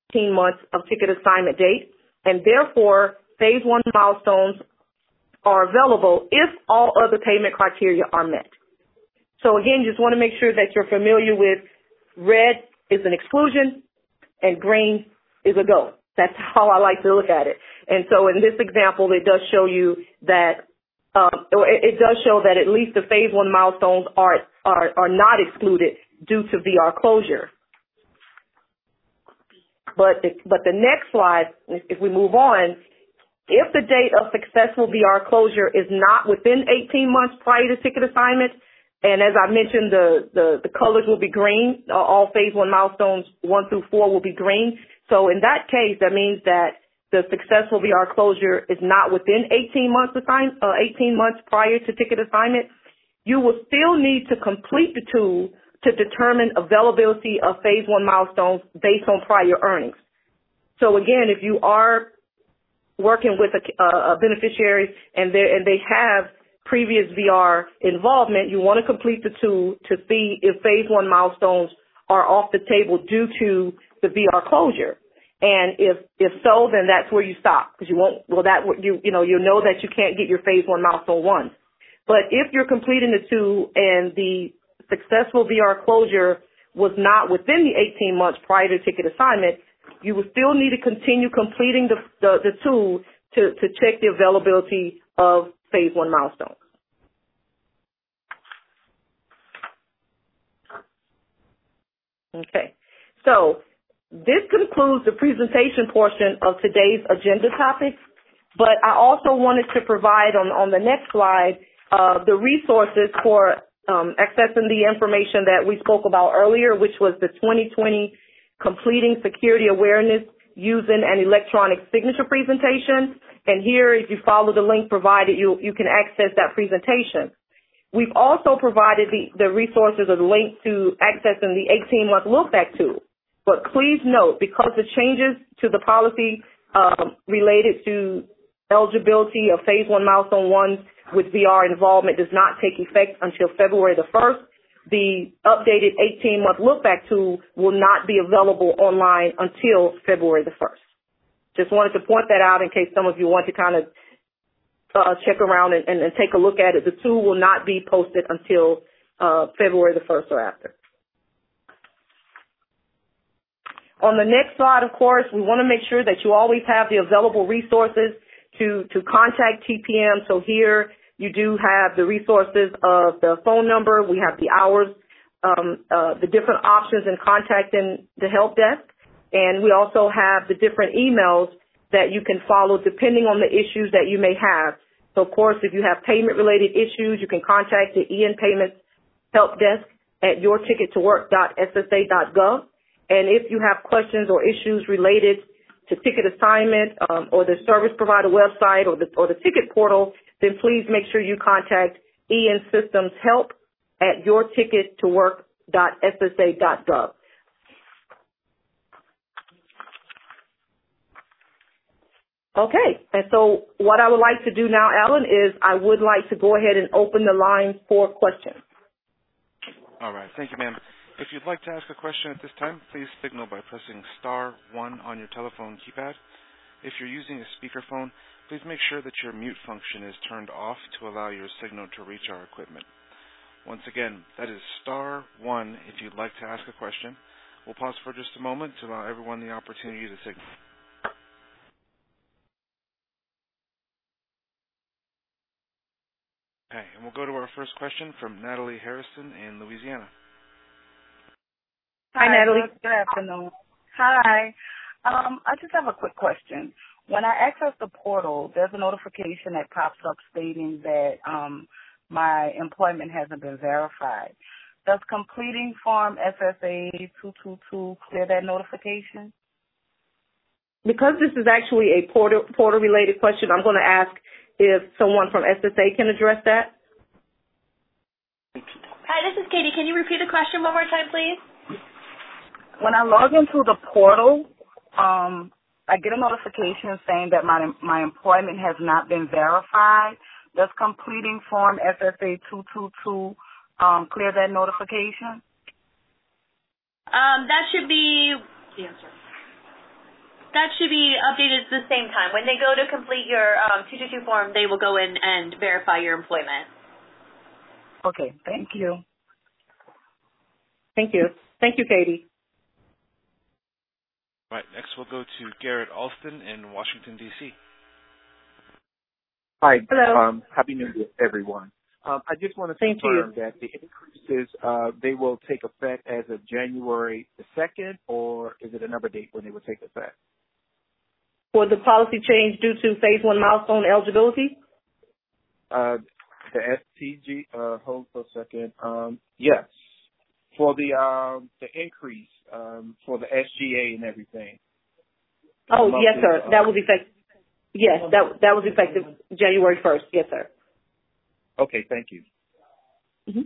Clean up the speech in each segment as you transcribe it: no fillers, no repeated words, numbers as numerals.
18 months of ticket assignment date, and therefore phase 1 milestones are available if all other payment criteria are met. So again, just want to make sure that you're familiar with red is an exclusion and green is a go. That's how I like to look at it. And so in this example, it does show you that it does show that at least the phase 1 milestones are not excluded due to VR closure. But the next slide, if we move on, if the date of successful VR closure is not within 18 months prior to ticket assignment, and as I mentioned, the colors will be green. All phase 1 milestones 1 through 4 will be green. So in that case, that means that the successful VR closure is not within 18 months prior to ticket assignment. You will still need to complete the tool to determine availability of phase 1 milestones based on prior earnings. So again, if you are working with a beneficiary and they have previous VR involvement, you want to complete the tool to see if phase 1 milestones are off the table due to the VR closure. And if so, then that's where you stop, because you won't. Well, you know that you can't get your phase 1 milestone 1. But if you're completing the tool and the successful VR closure was not within the 18 months prior to ticket assignment, you will still need to continue completing the tool to check the availability of phase 1 milestones. Okay, so this concludes the presentation portion of today's agenda topics, but I also wanted to provide on the next slide the resources for accessing the information that we spoke about earlier, which was the 2020 Completing Security Awareness Using an Electronic Signature presentation. And here, if you follow the link provided, you can access that presentation. We've also provided the resources or the link to accessing the 18-month look-back tool. But please note, because the changes to the policy related to eligibility of phase 1 milestone 1 with VR involvement does not take effect until February the 1st, the updated 18-month look-back tool will not be available online until February the 1st. Just wanted to point that out in case some of you want to kind of check around and take a look at it. The tool will not be posted until February the 1st or after. On the next slide, of course, we want to make sure that you always have the available resources to contact TPM. So here you do have the resources of the phone number. We have the hours, the different options in contacting the help desk. And we also have the different emails that you can follow depending on the issues that you may have. So, of course, if you have payment-related issues, you can contact the EN Payments Help Desk at yourtickettowork.ssa.gov. And if you have questions or issues related to ticket assignment or the service provider website or the ticket portal, then please make sure you contact EN Systems Help at yourtickettowork.ssa.gov. Okay, and so what I would like to do now, Alan, is I would like to go ahead and open the line for questions. All right, thank you, ma'am. If you'd like to ask a question at this time, please signal by pressing *1 on your telephone keypad. If you're using a speakerphone, please make sure that your mute function is turned off to allow your signal to reach our equipment. Once again, that is *1 if you'd like to ask a question. We'll pause for just a moment to allow everyone the opportunity to signal. Okay, and we'll go to our first question from Natalie Harrison in Louisiana. Hi, Natalie. Good afternoon. Hi. I just have a quick question. When I access the portal, there's a notification that pops up stating that my employment hasn't been verified. Does completing Form SSA 222 clear that notification? Because this is actually a portal-related question, I'm going to ask if someone from SSA can address that. Hi, this is Katie. Can you repeat the question one more time, please? When I log into the portal, I get a notification saying that my employment has not been verified. Does completing Form SSA 222 clear that notification? That should be the answer. That should be updated at the same time. When they go to complete your 222 form, they will go in and verify your employment. Okay, thank you. Thank you. Thank you, Katie. All right, next we'll go to Garrett Alston in Washington, D.C. Hi. Hello. Happy New Year, everyone. I just want to confirm that the increases, they will take effect as of January the 2nd, or is it another date when they will take effect? For the policy change due to phase 1 milestone eligibility? The STG, hold for a second. Yes. For the increase, for the SGA and everything. Oh, yes, sir. That was effective. Yes, that was effective January 1st. Yes, sir. Okay, thank you. Mm-hmm.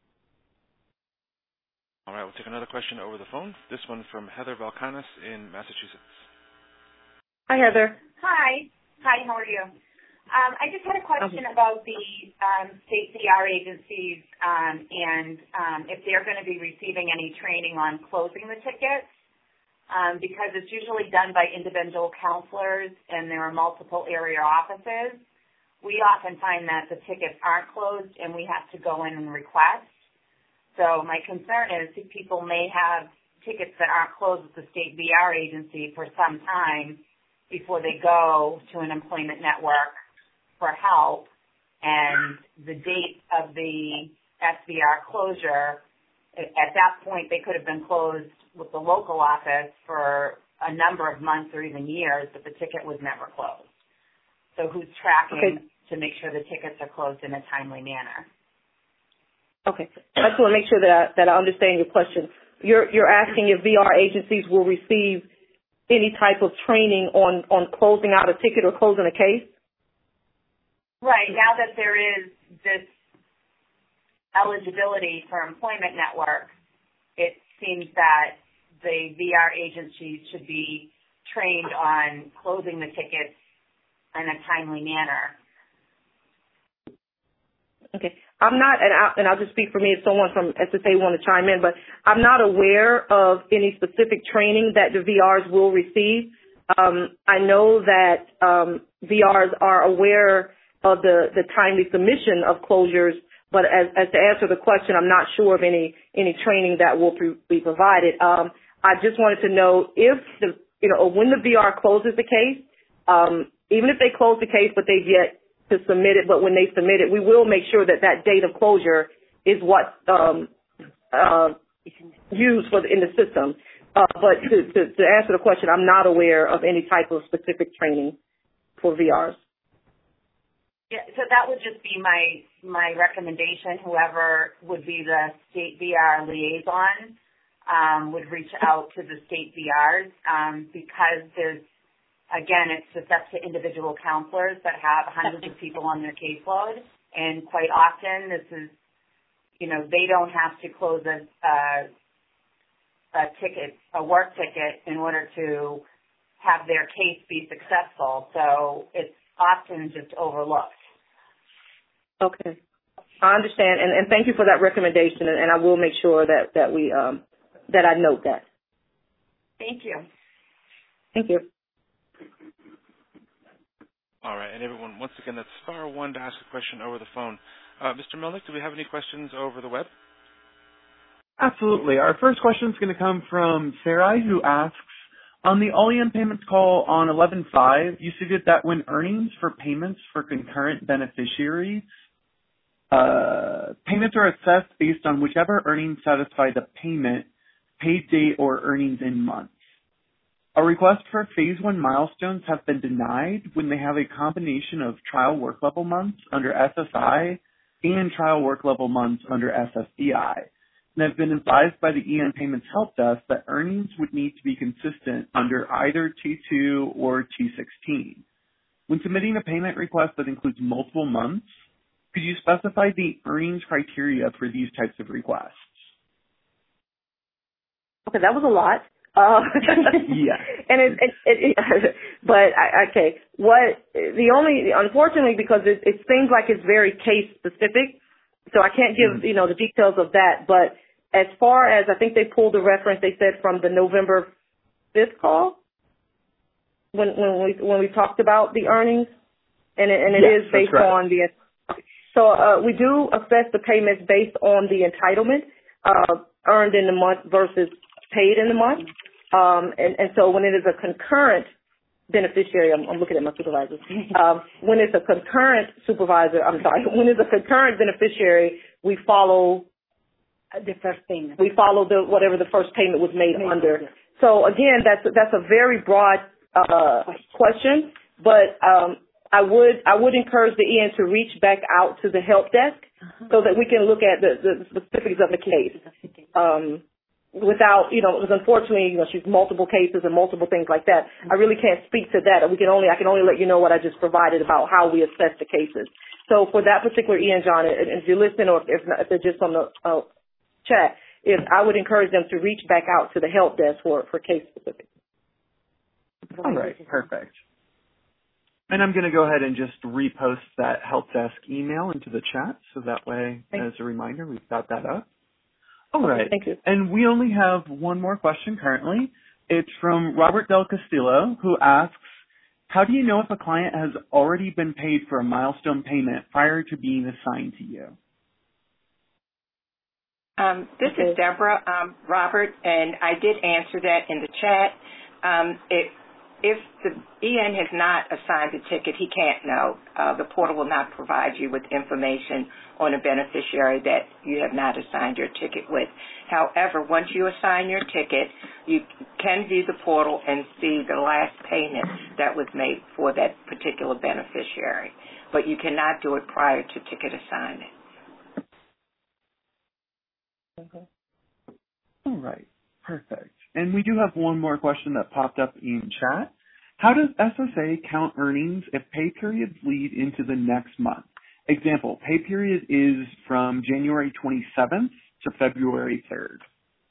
All right, we'll take another question over the phone. This one from Heather Valkanis in Massachusetts. Hi, Heather. Hi, how are you? I just had a question about the state VR agencies and if they're going to be receiving any training on closing the tickets, because it's usually done by individual counselors and there are multiple area offices. We often find that the tickets aren't closed and we have to go in and request. So my concern is that people may have tickets that aren't closed with the state VR agency for some time before they go to an employment network for help, and the date of the SVR closure, at that point they could have been closed with the local office for a number of months or even years, but the ticket was never closed. So who's tracking to make sure the tickets are closed in a timely manner? Okay. I just want to make sure that I understand your question. You're asking if VR agencies will receive any type of training on closing out a ticket or closing a case? Right. Now that there is this eligibility for employment network, it seems that the VR agencies should be trained on closing the tickets in a timely manner. Okay. I'm not, and I'll just speak for me if someone from SSA want to chime in, but I'm not aware of any specific training that the VRs will receive. I know that VRs are aware of the timely submission of closures, but as to answer the question, I'm not sure of any training that will be provided. I just wanted to know if when the VR closes the case, even if they close the case but they've yet to submit it, but when they submit it, we will make sure that date of closure is what's used in the system. But to answer the question, I'm not aware of any type of specific training for VRs. Yeah, so that would just be my recommendation. Whoever would be the state VR liaison would reach out to the state VRs because there's, again, it's just up to individual counselors that have hundreds of people on their caseload, and quite often this is, they don't have to close a work ticket in order to have their case be successful. So it's often just overlooked. Okay. I understand, and thank you for that recommendation, and I will make sure that we that I note that. Thank you. Thank you. All right, and everyone, once again, that's star one to ask a question over the phone. Mr. Melnick, do we have any questions over the web? Absolutely. Our first question is going to come from Sarai, who asks, on the all-in payments call on 11/5, you stated that when earnings for payments for concurrent beneficiaries, payments are assessed based on whichever earnings satisfy the payment, paid date, or earnings in months. Our requests for Phase 1 milestones have been denied when they have a combination of trial work level months under SSI and trial work level months under SSDI, and have been advised by the EN Payments Help Desk that earnings would need to be consistent under either T2 or T16. When submitting a payment request that includes multiple months, could you specify the earnings criteria for these types of requests? Okay, that was a lot. Yeah. And okay. Unfortunately, because it seems like it's very case specific, so I can't give, the details of that. But as far as, I think they pulled a reference, they said from the November 5th call. when we talked about the earnings, and it yes, is based on the. So we do assess the payments based on the entitlement earned in the month versus paid in the month, and so when it is a concurrent beneficiary, I'm looking at my supervisor. When it's a concurrent when it's a concurrent beneficiary, we follow the first payment. We follow whatever the first payment was made under. So again, that's a very broad question, but I would encourage the EN to reach back out to the help desk so that we can look at the specifics of the case. Without, because unfortunately, she's multiple cases and multiple things like that. I really can't speak to that. I can only let you know what I just provided about how we assess the cases. So for that particular EN, John, and if you listen or if they're just on the chat, I would encourage them to reach back out to the help desk for case specifics. All right, perfect. And I'm going to go ahead and just repost that help desk email into the chat, so that way, as a reminder, we've got that up. All right. Thank you. And we only have one more question currently. It's from Robert Del Castillo, who asks, how do you know if a client has already been paid for a milestone payment prior to being assigned to you? This is Deborah, Robert, and I did answer that in the chat. If the EN has not assigned the ticket, he can't know. The portal will not provide you with information on a beneficiary that you have not assigned your ticket with. However, once you assign your ticket, you can view the portal and see the last payment that was made for that particular beneficiary. But you cannot do it prior to ticket assignment. Okay. All right. Perfect. And we do have one more question that popped up in chat. How does SSA count earnings if pay periods lead into the next month? Example, pay period is from January 27th to February 3rd.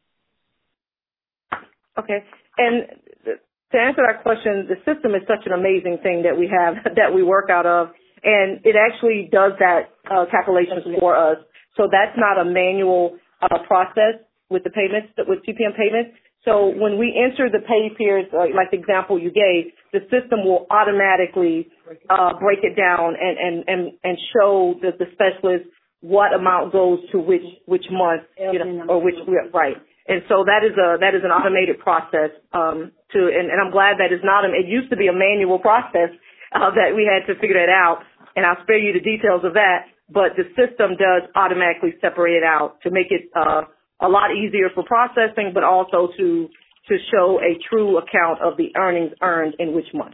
Okay. And to answer that question, the system is such an amazing thing that we have, that we work out of, and it actually does that calculations for us. So that's not a manual process with the payments, with TPM payments. So when we enter the pay periods, like the example you gave, the system will automatically break it down and show the specialist what amount goes to which month, or which, right. And so that is an automated process and I'm glad that it's not. It used to be a manual process that we had to figure that out, and I'll spare you the details of that. But the system does automatically separate it out to make it a lot easier for processing, but also to show a true account of the earnings earned in which month.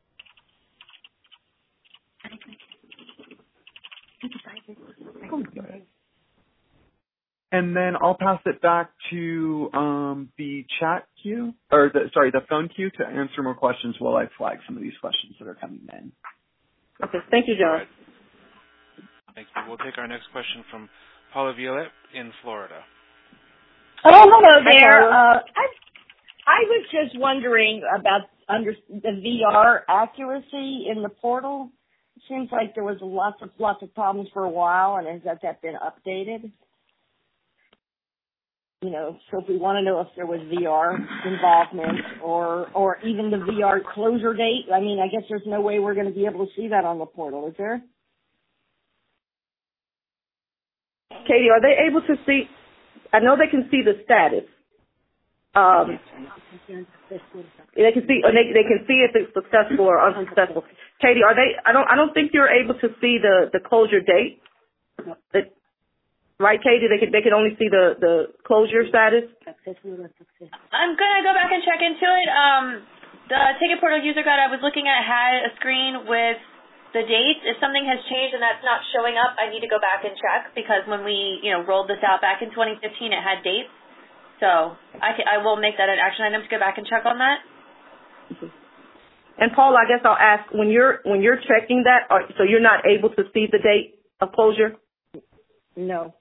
Okay. And then I'll pass it back to the chat queue, or the phone queue, to answer more questions while I flag some of these questions that are coming in. Okay. Thank you, John. Right. Thank you. We'll take our next question from Paula Violette in Florida. Oh, hello there. I was just wondering about the VR accuracy in the portal. It seems like there was lots of problems for a while, and has that been updated? So if we want to know if there was VR involvement or even the VR closure date, I guess there's no way we're going to be able to see that on the portal, is there? Katie, are they able to see? I know they can see the status. They can see. They can see if it's successful or unsuccessful. Katie, are they? I don't think you're able to see the closure date. Right, Katie? They can only see the closure status. I'm gonna go back and check into it. The ticket portal user guide I was looking at had a screen with the dates. If something has changed and that's not showing up, I need to go back and check, because when we rolled this out back in 2015, it had dates. So I will make that an action item to go back and check on that. And Paul, I guess I'll ask, when you're checking that, so you're not able to see the date of closure? No.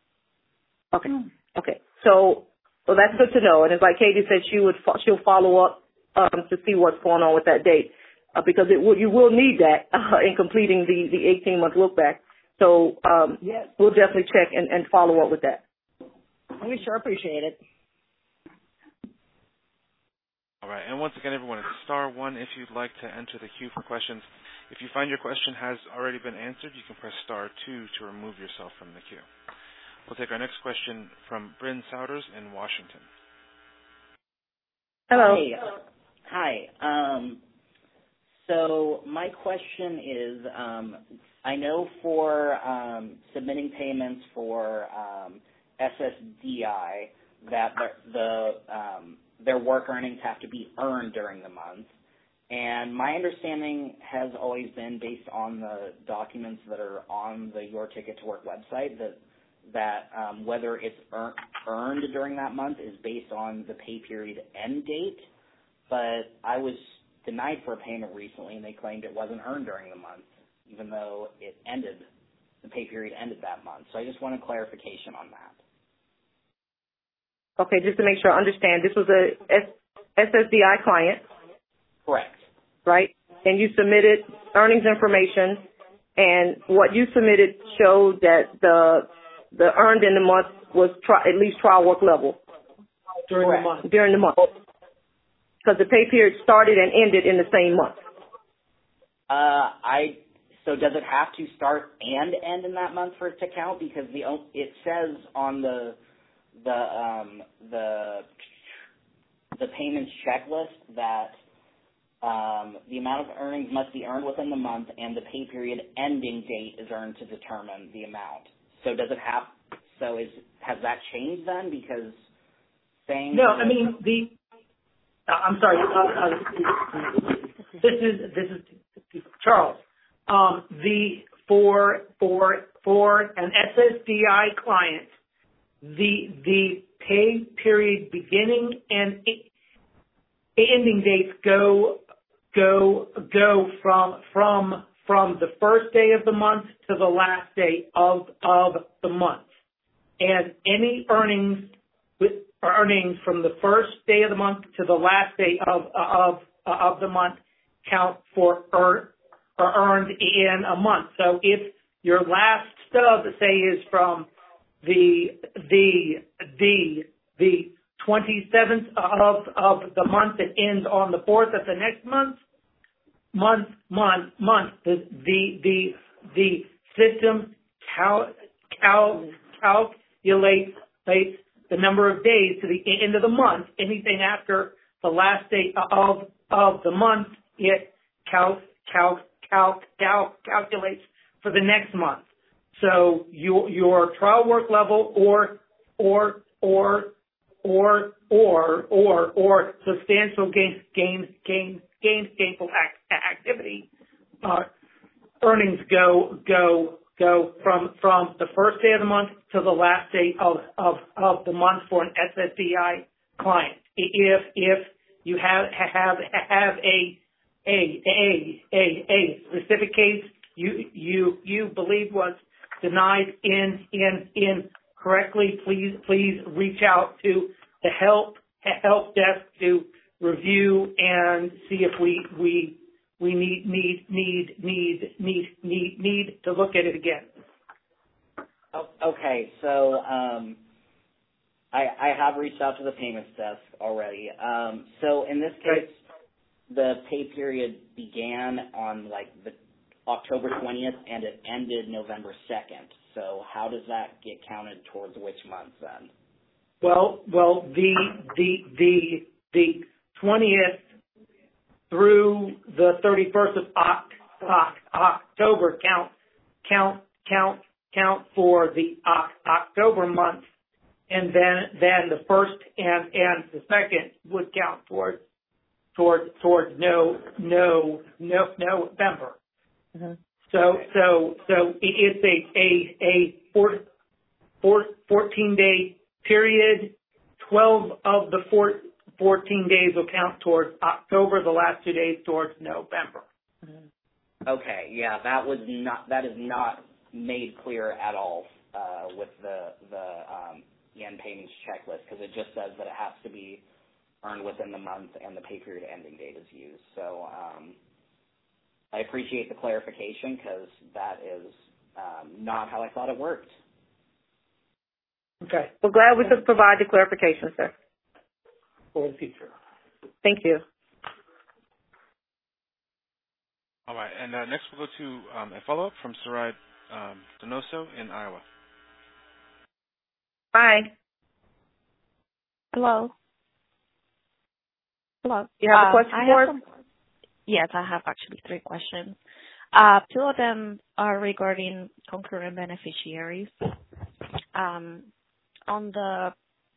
Okay. So that's good to know. And it's like Katie said, she'll follow up to see what's going on with that date, because you will need that in completing the 18-month look back. So yes, we'll definitely check and follow up with that. We sure appreciate it. All right. And once again, everyone, it's *1 if you'd like to enter the queue for questions. If you find your question has already been answered, you can press *2 to remove yourself from the queue. We'll take our next question from Bryn Souders in Washington. Hello. Hi. So my question is, I know for submitting payments for SSDI that their work earnings have to be earned during the month. And my understanding has always been, based on the documents that are on the Your Ticket to Work website, that whether it's earned during that month is based on the pay period end date. But I was denied for a payment recently, and they claimed it wasn't earned during the month, even though the pay period ended that month. So I just wanted clarification on that. Okay, just to make sure I understand, this was a SSDI client. Correct. Right? And you submitted earnings information, and what you submitted showed that the earned in the month was at least trial work level. During the month. Because the pay period started and ended in the same month. So does it have to start and end in that month for it to count? Because it says on the payments checklist that the amount of earnings must be earned within the month, and the pay period ending date is earned to determine the amount. So does it have? Has that changed then? Because saying no, I mean I'm sorry. This is Charles. For an SSDI client, the pay period beginning and ending dates go from the first day of the month to the last day of the month, and any earnings from the first day of the month to the last day of the month count for earned in a month. So if your last stub, say, is from the 27th of the month that ends on the 4th of the next month, the system calculates the number of days to the end of the month. Anything after the last day of the month, it calculates for the next month. So your trial work level or substantial gainful activity earnings go from the first day of the month to the last day of the month for an SSDI client. If you have a specific case you believe was denied incorrectly, please reach out to the help desk to review and see if we need to look at it again. Okay, so I have reached out to the payments desk already. So in this case, the pay period began on the October 20th and it ended November 2nd. So how does that get counted towards which month then? Well, the 20th through the 31st of October count for the October month, and then the first and the second would count towards November. Mm-hmm. So it's a 14-day period. 12 of the 14 days will count towards October. The last 2 days towards November. Mm-hmm. Okay, yeah, that is not made clear at all with the EN payments checklist, because it just says that it has to be earned within the month and the pay period ending date is used. So I appreciate the clarification, because that is not how I thought it worked. Okay. We're glad we could provide the clarification, sir. For the future. Thank you. All right, and next we'll go to a follow-up from Sarai Donoso in Iowa. Hi. Hello. Hello. You have a question for us? Yes, I have actually 3 questions. 2 of them are regarding concurrent beneficiaries. On the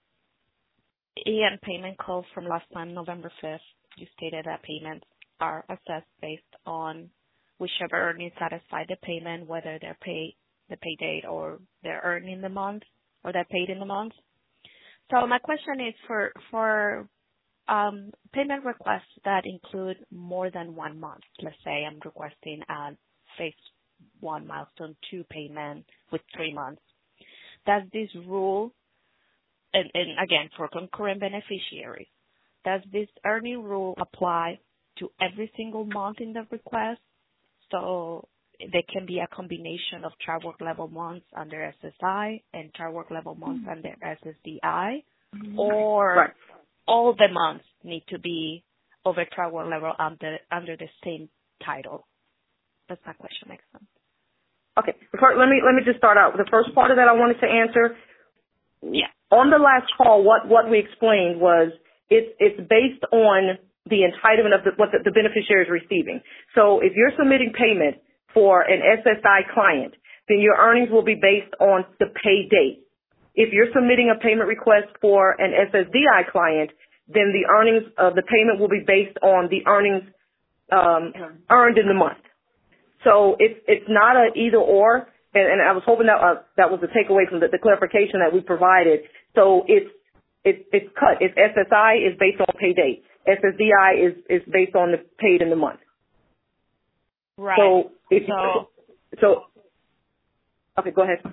EN payment call from last time, November 5th, you stated that payments are assessed based on whichever earnings satisfy the payment, whether they're the pay date or they're earned in the month or they're paid in the month. So my question is for payment requests that include more than 1 month. Let's say I'm requesting a phase 1 milestone 2 payment with 3 months. Does this rule, and again for concurrent beneficiaries, does this earning rule apply to every single month in the request? So there can be a combination of child work level months under SSI and child work level months under SSDI, or all the months need to be over child work level under the same title. Does that question make sense? Okay. Let me just start out with the first part of that I wanted to answer. Yeah. On the last call, what we explained was it's based on the entitlement of what the beneficiary is receiving. So if you're submitting payment for an SSI client, then your earnings will be based on the pay date. If you're submitting a payment request for an SSDI client, then the earnings of the payment will be based on the earnings earned in the month. So it's not an either or, and I was hoping that was the takeaway from the clarification that we provided. So it's cut. It's SSI is based on pay date. SSDI is based on the paid in the month. Right. So okay, go ahead.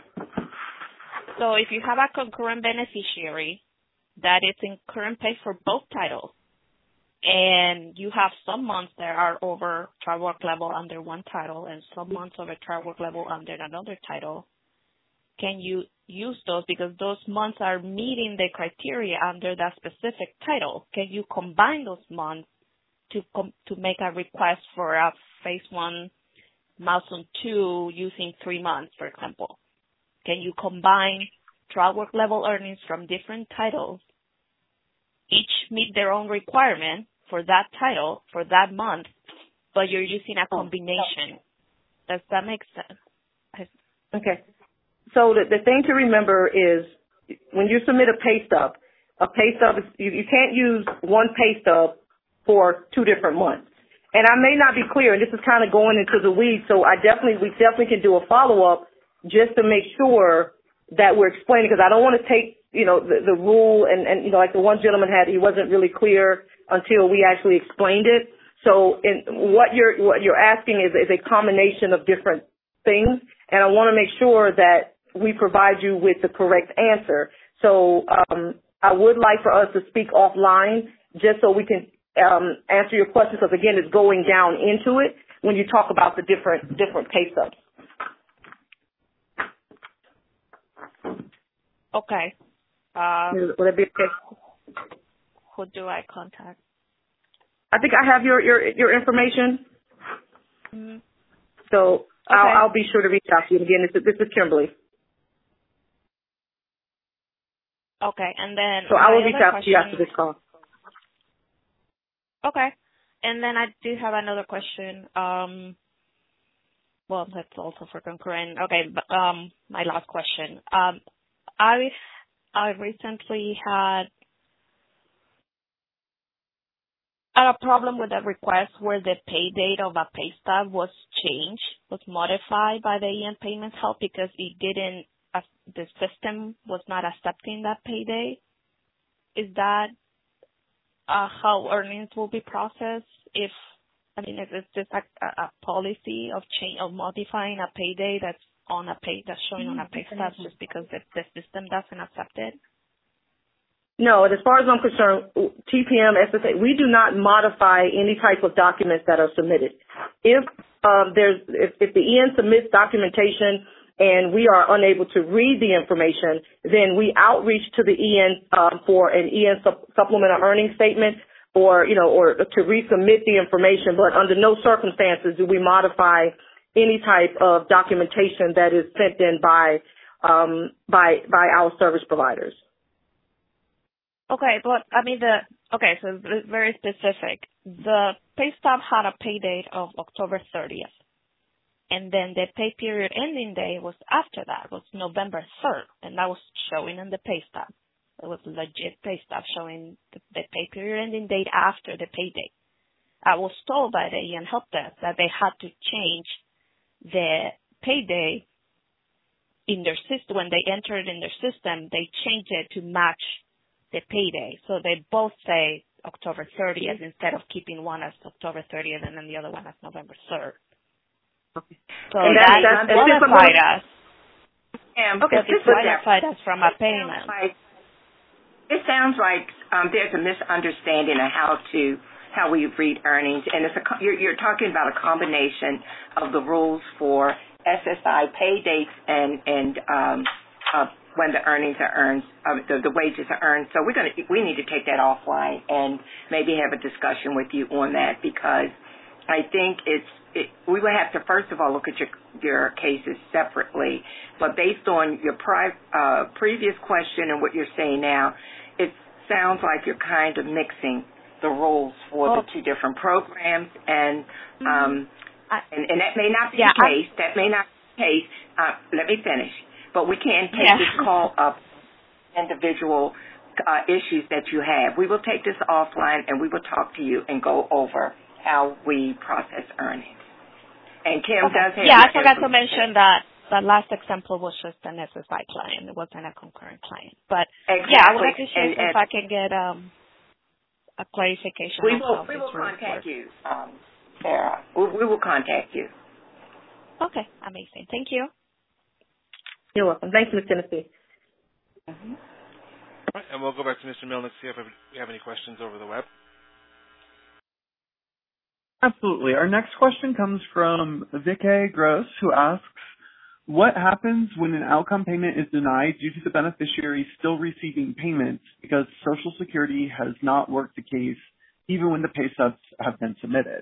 So if you have a concurrent beneficiary that is in current pay for both titles, and you have some months that are over child work level under one title and some months over child work level under another title, can you use those because those months are meeting the criteria under that specific title? Can you combine those months to make a request for a phase 1 milestone 2 using 3 months, for example? Can you combine child work level earnings from different titles, each meet their own requirement for that title for that month, but you're using a combination? Does that make sense? Okay. So the thing to remember is when you submit a pay stub is, you can't use one pay stub for 2 different months. And I may not be clear, and this is kind of going into the weeds, so we definitely can do a follow-up just to make sure that we're explaining, because I don't want to take, the rule and like the one gentleman he wasn't really clear until we actually explained it. So what you're asking is a combination of different things, and I want to make sure that we provide you with the correct answer. So I would like for us to speak offline just so we can answer your questions, because again, it's going down into it when you talk about the different pay stubs. Okay. Would it be okay? Who do I contact? I think I have your information. Mm-hmm. So okay. I'll be sure to reach out to you. Again, this is Kimberly. Okay, and then so I will reach out to you after this call. Okay, and then I do have another question. Well, that's also for concurrent. Okay, but my last question. I recently had a problem with a request where the pay date of a pay stub was modified by the EN Payments Help because the system was not accepting that pay date. Is that how earnings will be processed? Is this a policy of modifying a pay date that's showing on a pay stub just because the system doesn't accept it? No, as far as I'm concerned, TPM, SSA, we do not modify any type of documents that are submitted. If the EN submits documentation and we are unable to read the information, then we outreach to the EN for an EN supplemental earnings statement. or to resubmit the information, but under no circumstances do we modify any type of documentation that is sent in by our service providers. Okay, but so it's very specific. The pay stub had a pay date of October 30th, and then the pay period ending day was after that, was November 3rd, and that was showing in the pay stub. It was a legit pay stub showing the pay period ending date after the pay date. I was told by the EN Help Desk that they had to change the pay day in their system. When they entered it in their system, they changed it to match the payday. So they both say October 30th instead of keeping one as October 30th and then the other one as November 3rd. Okay. So that disqualified us. That disqualified us from a payment. It sounds like there's a misunderstanding of how we read earnings, and you're talking about a combination of the rules for SSI pay dates and when the earnings are earned, the wages are earned. So we need to take that offline and maybe have a discussion with you on that, because I think we would have to first of all look at your cases separately. But based on your previous question and what you're saying now, it sounds like you're kind of mixing the rules for the two different programs, and that may not be the case. That may not be the case. Let me finish. But we can take this call up, individual issues that you have. We will take this offline, and we will talk to you and go over how we process earnings. And Kim does have... Yeah, I forgot to mention that the last example was just an SSI client. It wasn't a concurrent client. But, I would appreciate if I can get a clarification. We will contact you, Sarah. We will contact you. Okay, amazing. Thank you. You're welcome. Thanks, Ms. Tennessee. Mm-hmm. All right, and we'll go back to Mr. Milnick, see if we have any questions over the web. Absolutely. Our next question comes from Vicky Gross, who asks, what happens when an outcome payment is denied due to the beneficiary still receiving payments because Social Security has not worked the case even when the pay stubs have been submitted?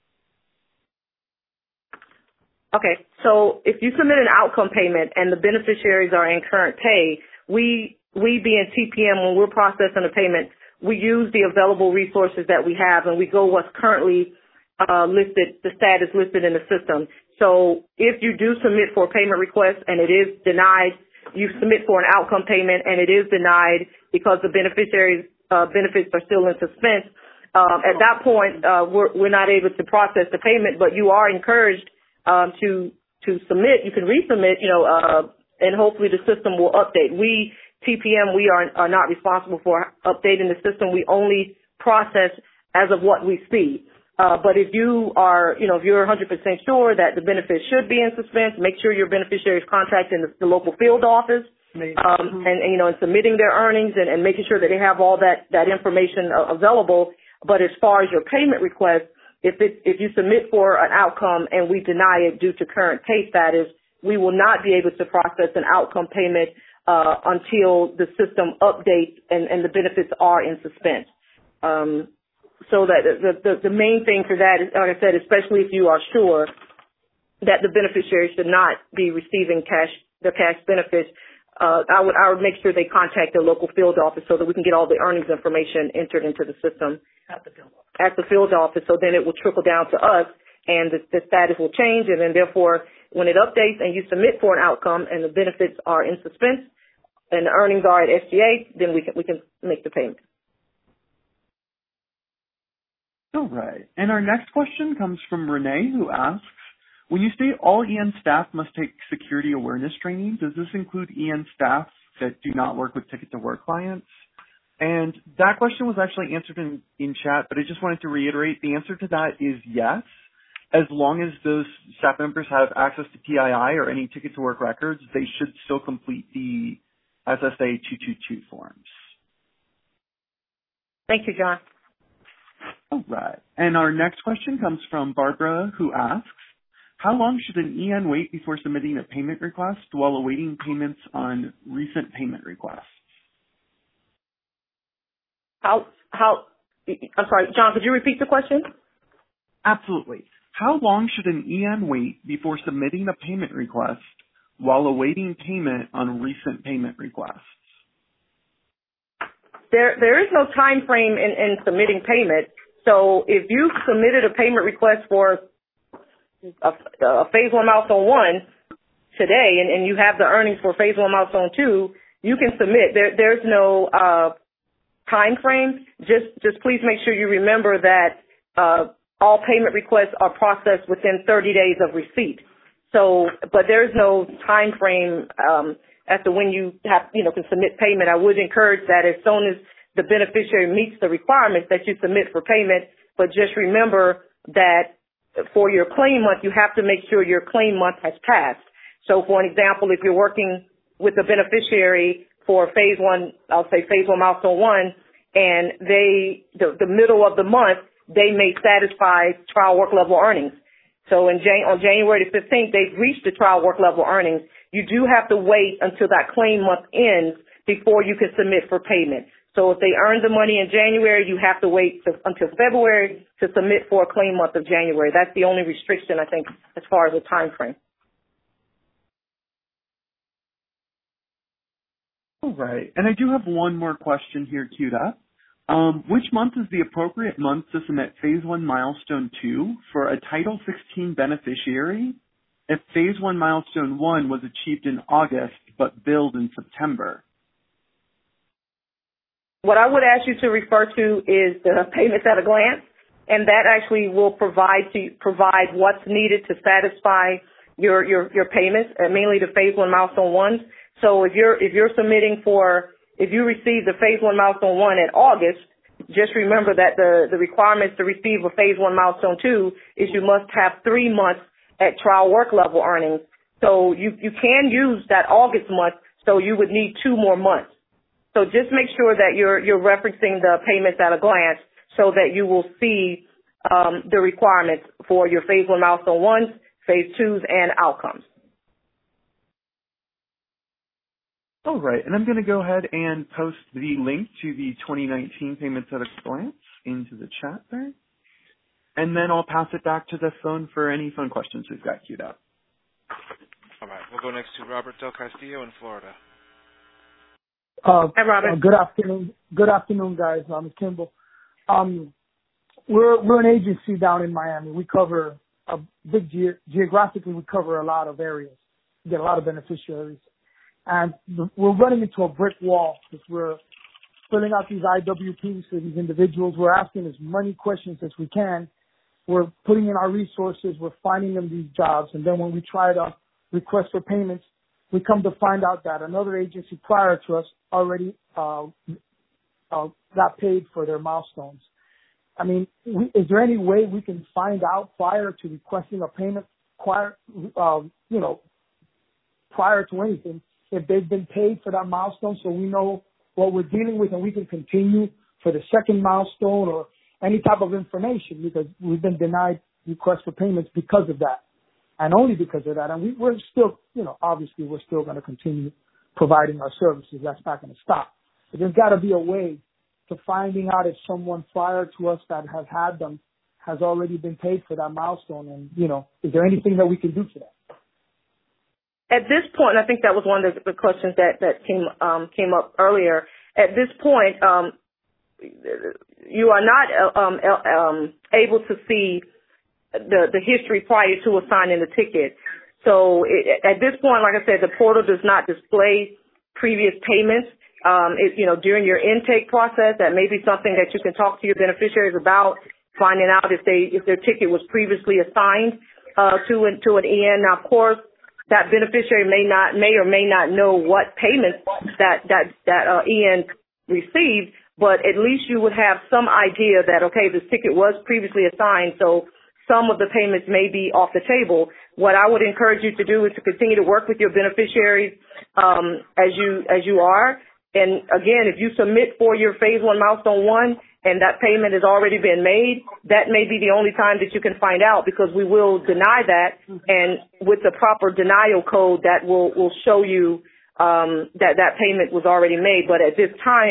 Okay, so if you submit an outcome payment and the beneficiaries are in current pay, we being TPM, when we're processing a payment, we use the available resources that we have, and we go what's currently listed, the status listed in the system. So if you do submit for a payment request and it is denied, you submit for an outcome payment and it is denied because the beneficiary's benefits are still in suspense. At that point, we're not able to process the payment, but you are encouraged to submit. You can resubmit, and hopefully the system will update. We, TPM, we are not responsible for updating the system. We only process as of what we see. But if you are, if you're 100% sure that the benefit should be in suspense, make sure your beneficiary is contacting the local field office, and submitting their earnings and making sure that they have all that information available. But as far as your payment request, if you submit for an outcome and we deny it due to current pay status, we will not be able to process an outcome payment until the system updates and the benefits are in suspense. So that the main thing for that is, like I said, especially if you are sure that the beneficiary should not be receiving their cash benefits, I would make sure they contact their local field office so that we can get all the earnings information entered into the system at the field office. So then it will trickle down to us, and the status will change, and then therefore when it updates and you submit for an outcome and the benefits are in suspense and the earnings are at SGA, then we can make the payment. All right. And our next question comes from Renee, who asks, when you say all EN staff must take security awareness training, does this include EN staff that do not work with Ticket to Work clients? And that question was actually answered in chat, but I just wanted to reiterate the answer to that is yes. As long as those staff members have access to PII or any Ticket to Work records, they should still complete the SSA 222 forms. Thank you, John. All right. And our next question comes from Barbara, who asks, how long should an EN wait before submitting a payment request while awaiting payments on recent payment requests? I'm sorry, John, could you repeat the question? Absolutely. How long should an EN wait before submitting a payment request while awaiting payment on recent payment requests? There is no time frame in submitting payment. So if you submitted a payment request for a Phase 1 Milestone 1 today and you have the earnings for Phase 1 Milestone 2, you can submit. There's no time frame. Just please make sure you remember that all payment requests are processed within 30 days of receipt. So, but there's no time frame as to when you can submit payment. I would encourage that as soon as the beneficiary meets the requirements that you submit for payment, but just remember that for your claim month, you have to make sure your claim month has passed. So for an example, if you're working with a beneficiary for Phase 1, I'll say Phase 1 Milestone 1, and the middle of the month, they may satisfy trial work level earnings. So on January the 15th, they've reached the trial work level earnings. You do have to wait until that claim month ends before you can submit for payment. So if they earn the money in January, you have to wait until February to submit for a claim month of January. That's the only restriction, I think, as far as the time frame. All right. And I do have one more question here queued up. Which month is the appropriate month to submit Phase 1 Milestone 2 for a Title 16 beneficiary if Phase 1 Milestone 1 was achieved in August but billed in September? What I would ask you to refer to is the payments at a glance, and that actually will provide what's needed to satisfy your payments, mainly the Phase 1 Milestone 1s. So if you're submitting if you receive the Phase 1 Milestone 1 in August, just remember that the requirements to receive a Phase 1 Milestone 2 is you must have 3 months at trial work level earnings. So you can use that August month, so you would need 2 more months. So just make sure that you're referencing the payments at a glance so that you will see the requirements for your Phase 1 Milestone 1s, Phase 2s, and outcomes. All right, and I'm going to go ahead and post the link to the 2019 Payments at a Glance into the chat there. And then I'll pass it back to the phone for any phone questions we've got queued up. All right, we'll go next to Robert Del Castillo in Florida. Hi, Robert. Good afternoon. Good afternoon, guys. I'm Kimball. We're an agency down in Miami. We cover a big geographically. We cover a lot of areas. We get a lot of beneficiaries, and we're running into a brick wall because we're filling out these IWPs for these individuals. We're asking as many questions as we can. We're putting in our resources. We're finding them these jobs, and then when we try to request for payments, we come to find out that another agency prior to us already got paid for their milestones. I mean, is there any way we can find out prior to requesting a payment, prior to anything, if they've been paid for that milestone so we know what we're dealing with and we can continue for the second milestone or any type of information, because we've been denied requests for payments because of that. And only because of that. And we're still, obviously we're still going to continue providing our services. That's not going to stop. But there's got to be a way to finding out if someone prior to us that has had them has already been paid for that milestone. And, is there anything that we can do for that? At this point, I think that was one of the questions that came up earlier. At this point, you are not able to see the history prior to assigning the ticket. So at this point, like I said, the portal does not display previous payments. During your intake process, that may be something that you can talk to your beneficiaries about, finding out if their ticket was previously assigned to an EN. Now, of course, that beneficiary may or may not know what payments that EN received, but at least you would have some idea that, okay, this ticket was previously assigned, so some of the payments may be off the table. What I would encourage you to do is to continue to work with your beneficiaries as you are. And again, if you submit for your Phase 1 Milestone 1 and that payment has already been made, that may be the only time that you can find out, because we will deny that, and with the proper denial code that will show you that payment was already made. But at this time,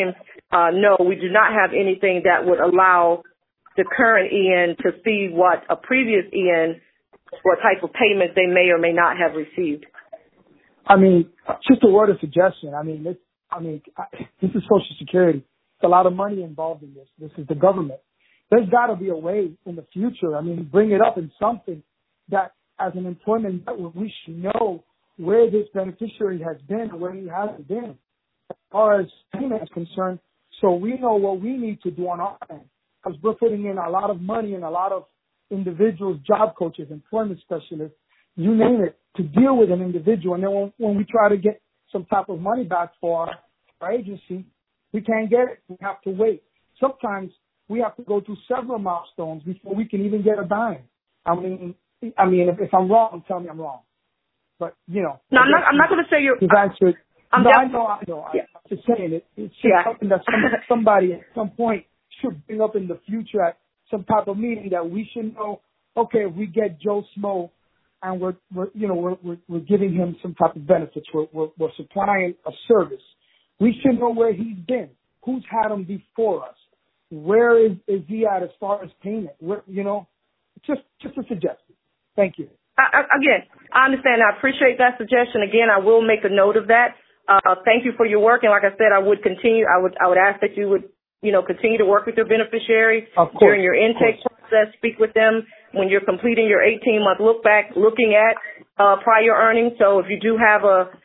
no, we do not have anything that would allow the current EN to see what a previous EN, what type of payments they may or may not have received. I mean, just a word of suggestion. This is Social Security. It's a lot of money involved in this. This is the government. There's got to be a way in the future. Bring it up in something that, as an employment network, we should know where this beneficiary has been and where he hasn't been, as far as payment is concerned, so we know what we need to do on our end. Because we're putting in a lot of money and a lot of individuals, job coaches, employment specialists, you name it, to deal with an individual. And then when we try to get some type of money back for our agency, we can't get it. We have to wait. Sometimes we have to go through several milestones before we can even get a dime. If I'm wrong, tell me I'm wrong. But, No, I'm not going to say you're... I know. Yeah. I'm just saying it's something that somebody at some point should bring up in the future at some type of meeting, that we should know, okay, if we get Joe Smo and we're giving him some type of benefits, we're supplying a service, we should know where he's been, who's had him before us, where is he at as far as payment, just a suggestion. Thank you. Again, I understand. I appreciate that suggestion. Again, I will make a note of that. Thank you for your work. And like I said, I would continue. I would ask that you would, continue to work with your beneficiary during your intake process. Speak with them when you're completing your 18-month look back, looking at prior earnings. So if you do have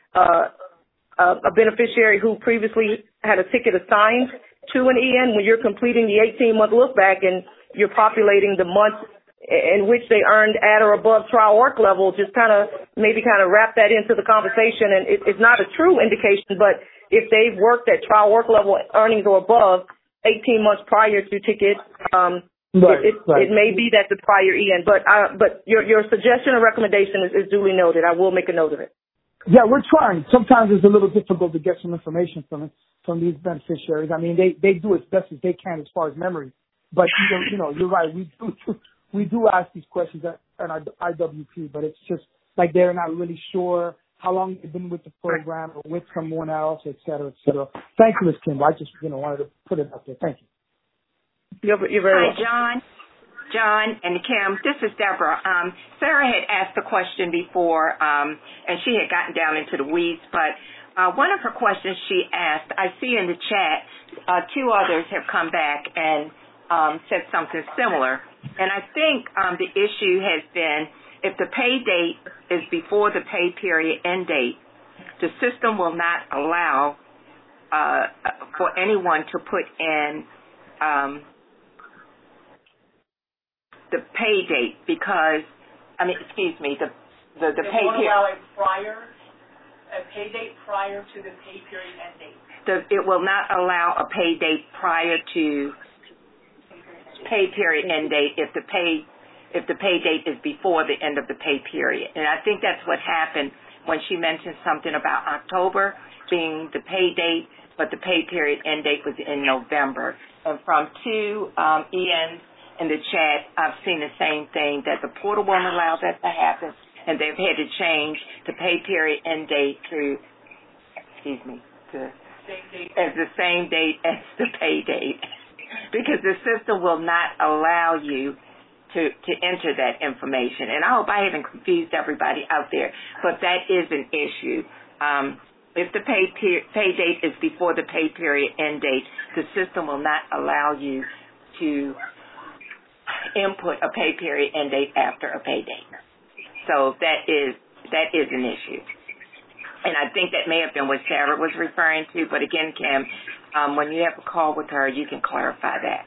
a beneficiary who previously had a ticket assigned to an EN, when you're completing the 18-month look back and you're populating the months in which they earned at or above trial work level, just kind of wrap that into the conversation. And it's not a true indication, but if they've worked at trial work level earnings or above 18 months prior to ticket, it may be that the prior EN. But your suggestion or recommendation is duly noted. I will make a note of it. Yeah, we're trying. Sometimes it's a little difficult to get some information from these beneficiaries. They do as best as they can as far as memory. But you're right. We do ask these questions at IWP, but it's just like they're not really sure how long they've been with the program or with someone else, et cetera, et cetera. Thank you, Ms. Kimber. I just wanted to put it out there. Thank you. You're very welcome. Hi, John and Kim. This is Deborah. Sarah had asked the question before, and she had gotten down into the weeds, but one of her questions she asked, I see in the chat, two others have come back and said something similar. And I think the issue has been, if the pay date is before the pay period end date, the system will not allow for anyone to put in the pay date because, the pay period. Allow a pay date prior to the pay period end date. It will not allow a pay date prior to pay period end date if the pay date is before the end of the pay period. And I think that's what happened when she mentioned something about October being the pay date, but the pay period end date was in November. And from two ENs in the chat, I've seen the same thing, that the portal won't allow that to happen, and they've had to change the pay period end date to the same date as the pay date. Because the system will not allow you to enter that information. And I hope I haven't confused everybody out there, but that is an issue. If the pay date is before the pay period end date, the system will not allow you to input a pay period end date after a pay date. So that is an issue. And I think that may have been what Sarah was referring to, but again, Kim, when you have a call with her, you can clarify that.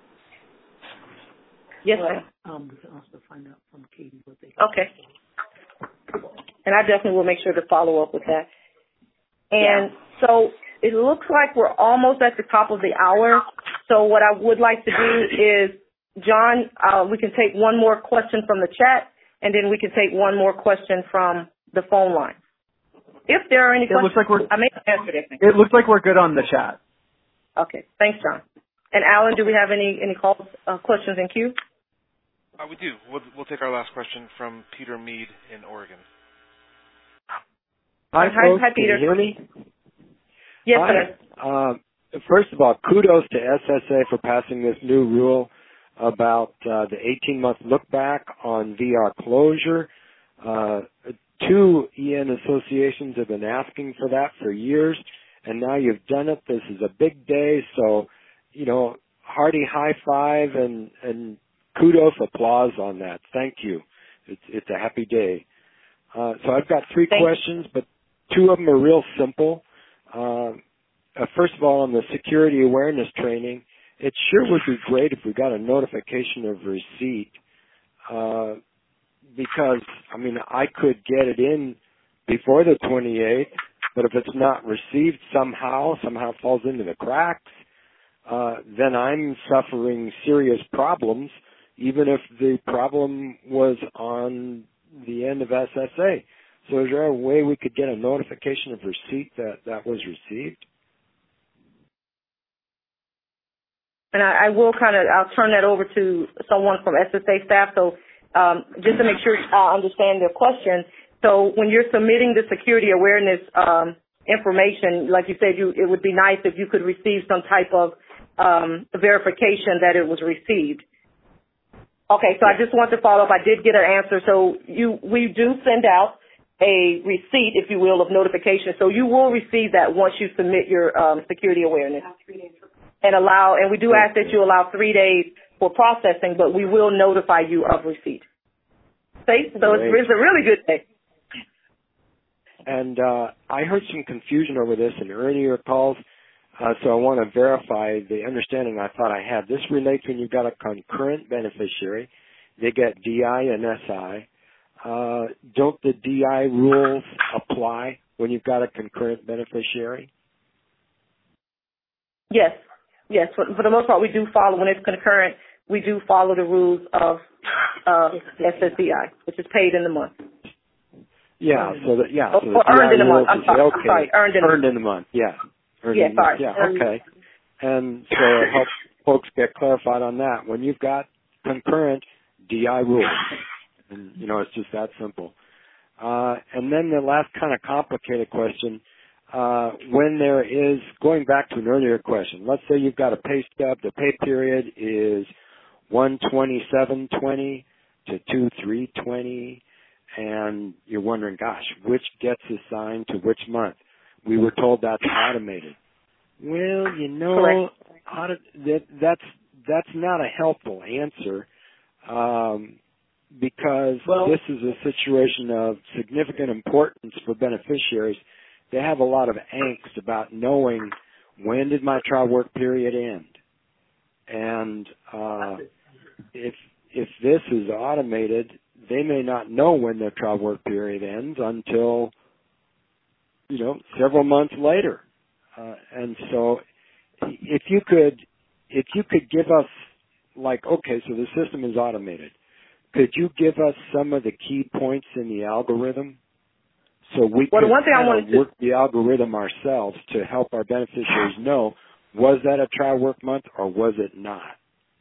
Yes, ma'am. We can also find out from Katie what they. Okay. And I definitely will make sure to follow up with that. And so it looks like we're almost at the top of the hour. So what I would like to do is, John, we can take one more question from the chat, and then we can take one more question from the phone line. If there are any questions, I may answer this. It looks like we're good on the chat. Okay. Thanks, John. And Alan, do we have any calls, questions in queue? We do. We'll take our last question from Peter Mead in Oregon. Hi, folks. Hi, Peter. Can you hear me? Yes, Hi. sir. first of all, kudos to SSA for passing this new rule about the 18-month look back on VR closure. 2 EN associations have been asking for that for years, and now you've done it. This is a big day, so, hearty high five and kudos, applause on that. Thank you. It's a happy day. So I've got 3 questions, but 2 of them are real simple. First of all, on the security awareness training, it sure would be great if we got a notification of receipt, because, I could get it in before the 28th, but if it's not received somehow falls into the cracks, then I'm suffering serious problems, even if the problem was on the end of SSA. So is there a way we could get a notification of receipt that was received? And I'll turn that over to someone from SSA staff. So just to make sure I understand the question. So when you're submitting the security awareness information, like you said, it would be nice if you could receive some type of verification that it was received. Okay, so I just want to follow up. I did get an answer. So we do send out a receipt, if you will, of notification. So you will receive that once you submit your security awareness. And we do ask that you allow 3 days for processing, but we will notify you of receipt. See? So it's a really good day. And I heard some confusion over this in earlier calls, so I want to verify the understanding I thought I had. This relates when you've got a concurrent beneficiary. They get DI and SI. Don't the DI rules apply when you've got a concurrent beneficiary? Yes. For the most part, we do follow, when it's concurrent, we do follow the rules of SSDI, which is paid in the month. Earned in the month. I'm sorry, earned in the month. Yeah. Okay. And so it helps folks get clarified on that. When you've got concurrent DI rules, and it's just that simple. And then the last kind of complicated question, when there is, going back to an earlier question, let's say you've got a pay stub, the pay period is 1/27/20 to 2/3/20, and you're wondering, gosh, which gets assigned to which month? We were told that's automated. Well, that's not a helpful answer, because this is a situation of significant importance for beneficiaries. They have a lot of angst about knowing when did my trial work period end. And if this is automated, they may not know when their trial work period ends until, several months later. And so if you could give us, okay, so the system is automated. Could you give us some of the key points in the algorithm so we can work the algorithm ourselves to help our beneficiaries know, was that a trial work month or was it not?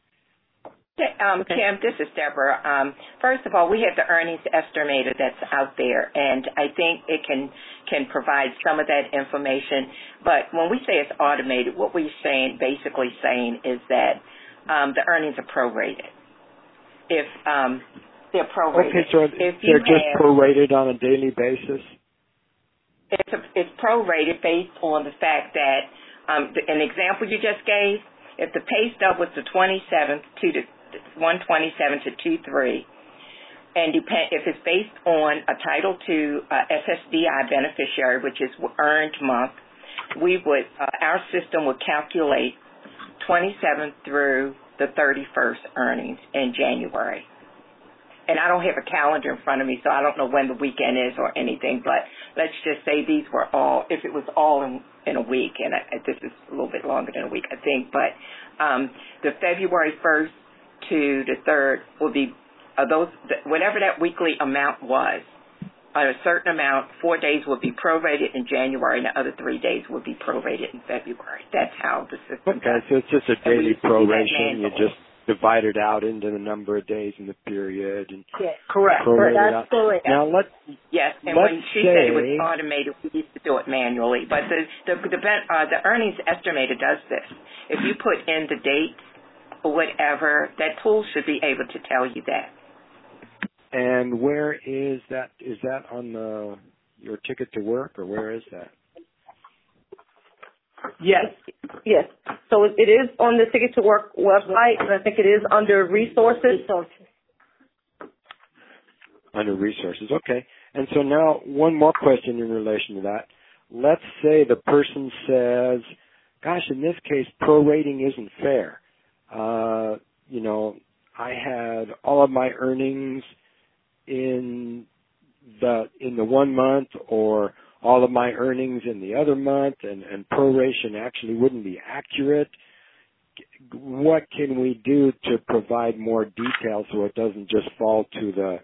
Kim, this is Deborah. First of all, we have the earnings estimator that's out there, and I think it can provide some of that information. But when we say it's automated, what we're basically saying is that the earnings are prorated. If they're prorated. Okay, so they're just prorated on a daily basis? It's prorated based on the fact that, an example you just gave, if the pay stub was the 27th to the 1/27 to 2/3, and if it's based on a Title II SSDI beneficiary, which is earned month, our system would calculate 27th through the 31st earnings in January. And I don't have a calendar in front of me, so I don't know when the weekend is or anything, but let's just say these were all, if it was all in a week, and this is a little bit longer than a week, I think, but the February 1st to the 3rd will be whatever that weekly amount was, a certain amount, 4 days will be prorated in January, and the other 3 days will be prorated in February. That's how the system Okay, so it's just a daily proration. divided out into the number of days in the period and correct. That's correct. Now yes, and when she said it was automated, we used to do it manually. But the earnings estimator does this. If you put in the date or whatever, that tool should be able to tell you that. And where is that? Is that on your ticket to work, or where is that? Yes. So it is on the Ticket to Work website, and I think it is under Resources. Under Resources, okay. And so now one more question in relation to that. Let's say the person says, gosh, in this case, prorating isn't fair. I had all of my earnings in the 1 month, or all of my earnings in the other month, and proration actually wouldn't be accurate. What can we do to provide more detail so it doesn't just fall to the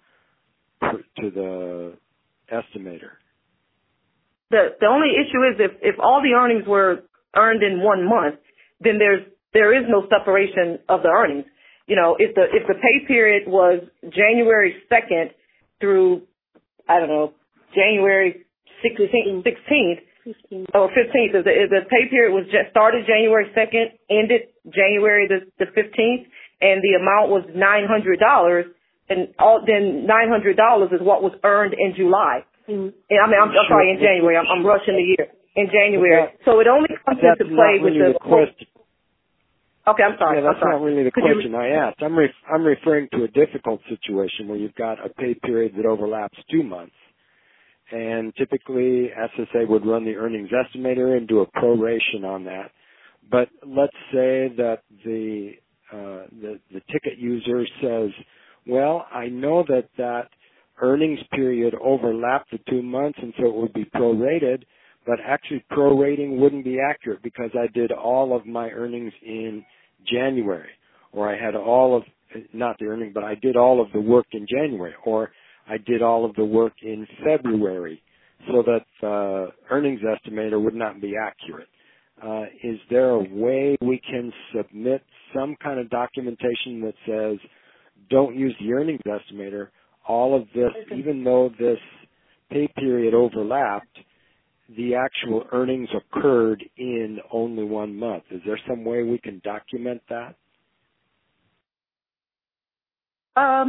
estimator? The only issue is if all the earnings were earned in 1 month, then there is no separation of the earnings. If the pay period was January 2nd through, January 16th or 15th, if the pay period was just started January 2nd, ended January the 15th, and the amount was $900, then $900 is what was earned in July. I'm sorry, in January. I'm rushing the year. In January. Okay. So it only comes into play with the question. Okay, I'm sorry. Yeah, that's not really the question I asked. I'm referring to a difficult situation where you've got a pay period that overlaps 2 months. And typically, SSA would run the earnings estimator and do a proration on that. But let's say that the ticket user says, well, I know that earnings period overlapped the 2 months, and so it would be prorated, but actually prorating wouldn't be accurate because I did all of my earnings in January, or I had not the earning, but I did all of the work in January, or I did all of the work in February, so that the earnings estimator would not be accurate. Is there a way we can submit some kind of documentation that says, don't use the earnings estimator, all of this, even though this pay period overlapped, the actual earnings occurred in only 1 month? Is there some way we can document that? I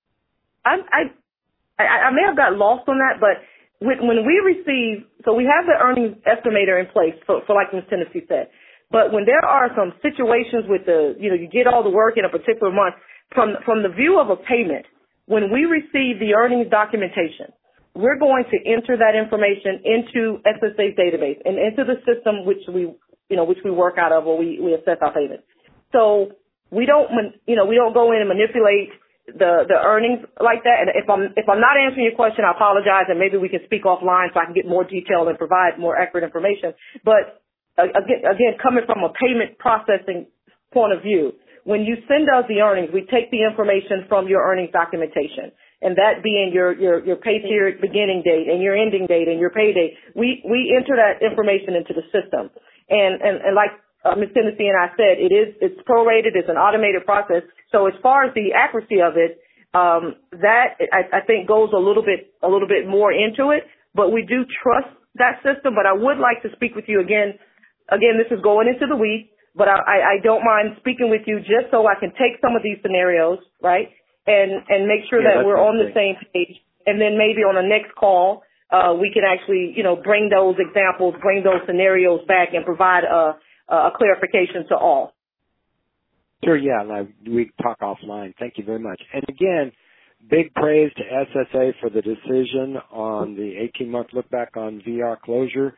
may have got lost on that, but when we receive, so we have the earnings estimator in place for like Ms. Tennessee said, but when there are some situations with you get all the work in a particular month, from the view of a payment, when we receive the earnings documentation, we're going to enter that information into SSA's database and into the system which we work out of, or we assess our payments. So we don't go in and manipulate the earnings like that. And if I'm not answering your question, I apologize, and maybe we can speak offline so I can get more detail and provide more accurate information. But again, coming from a payment processing point of view, when you send us the earnings, we take the information from your earnings documentation, and that being your pay period beginning date and your ending date and your pay date. We enter that information into the system, and like Ms. Tennessee and I said, it's prorated. It's an automated process. So as far as the accuracy of it, that I think goes a little bit more into it. But we do trust that system. But I would like to speak with you again. Again, this is going into the week, but I don't mind speaking with you just so I can take some of these scenarios, right, and make sure that we're on the same page. And then maybe on the next call, we can actually, bring those examples, bring those scenarios back and provide a clarification to all. Sure, yeah, we talk offline. Thank you very much. And again, big praise to SSA for the decision on the 18-month look back on VR closure.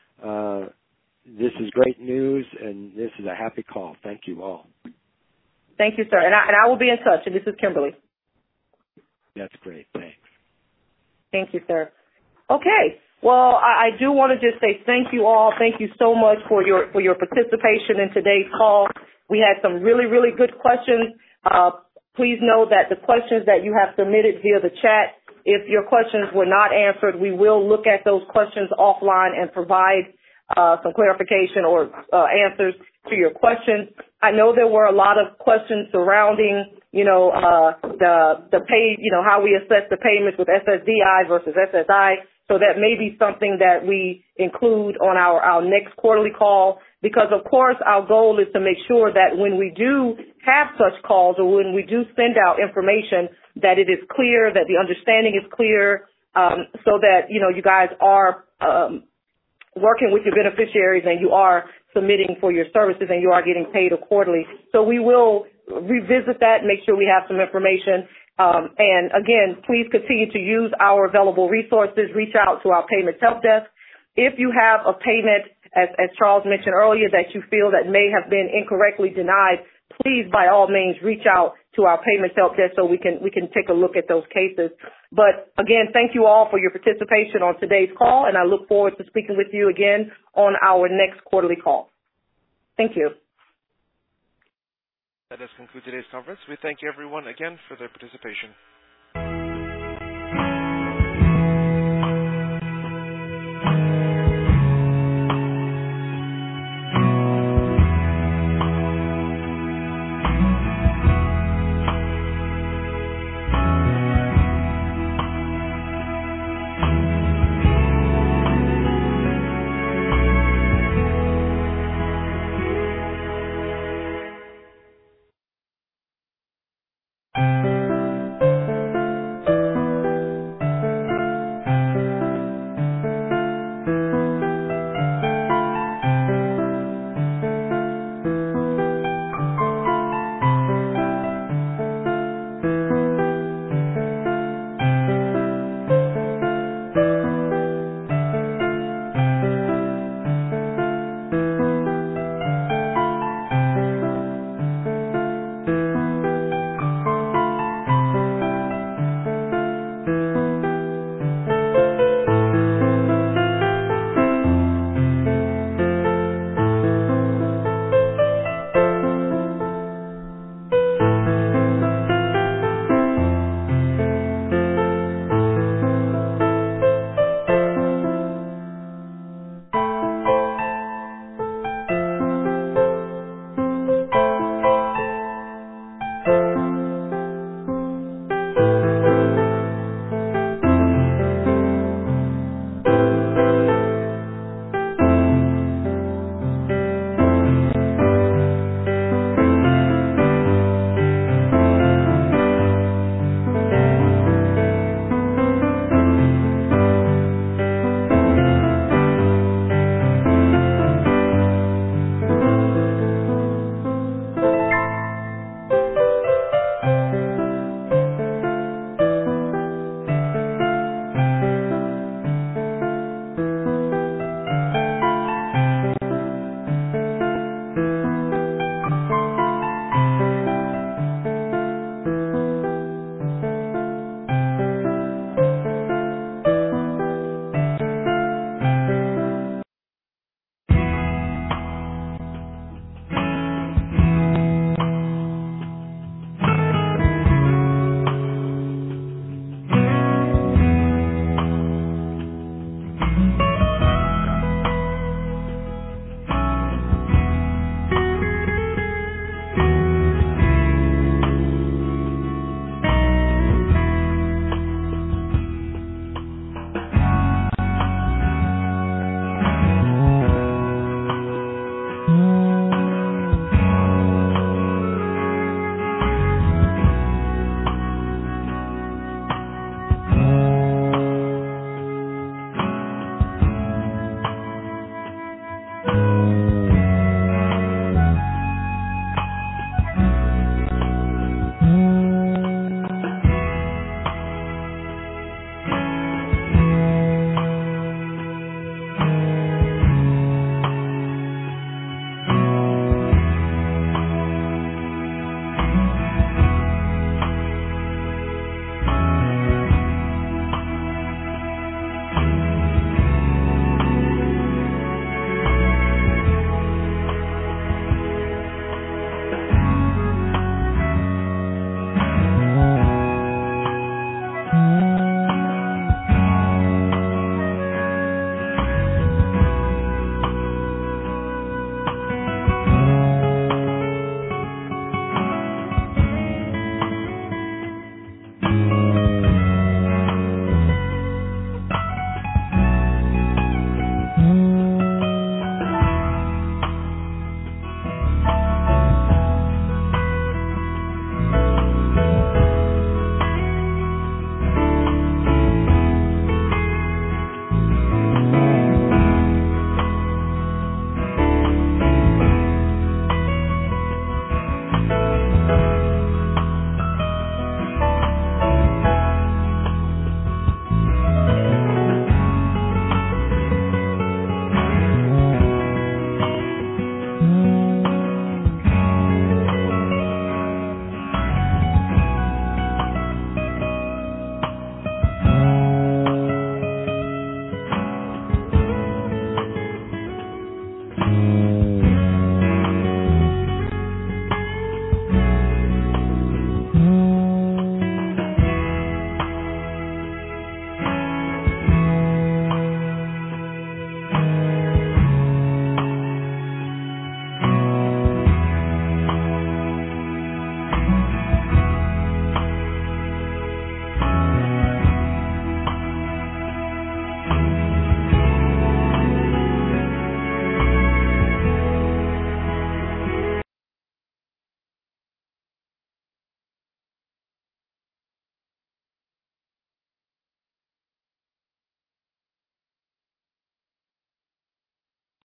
This is great news, and this is a happy call. Thank you all. Thank you, sir. And I will be in touch. And this is Kimberly. That's great. Thanks. Thank you, sir. Okay. Well, I do want to just say thank you all. Thank you so much for your participation in today's call. We had some really, really good questions. Please know that the questions that you have submitted via the chat, if your questions were not answered, we will look at those questions offline and provide some clarification or answers to your questions. I know there were a lot of questions surrounding, the pay, how we assess the payments with SSDI versus SSI. So that may be something that we include on our next quarterly call, because of course our goal is to make sure that when we do have such calls or when we do send out information, that it is clear, that the understanding is clear, so that, you guys are working with your beneficiaries and you are submitting for your services and you are getting paid accordingly. So we will revisit that, make sure we have some information. And again, please continue to use our available resources. Reach out to our payments help desk. If you have a payment, as Charles mentioned earlier, that you feel that may have been incorrectly denied, please by all means reach out to our payments help desk so we can take a look at those cases. But again, thank you all for your participation on today's call, and I look forward to speaking with you again on our next quarterly call. Thank you. That does conclude today's conference. We thank you everyone again for their participation.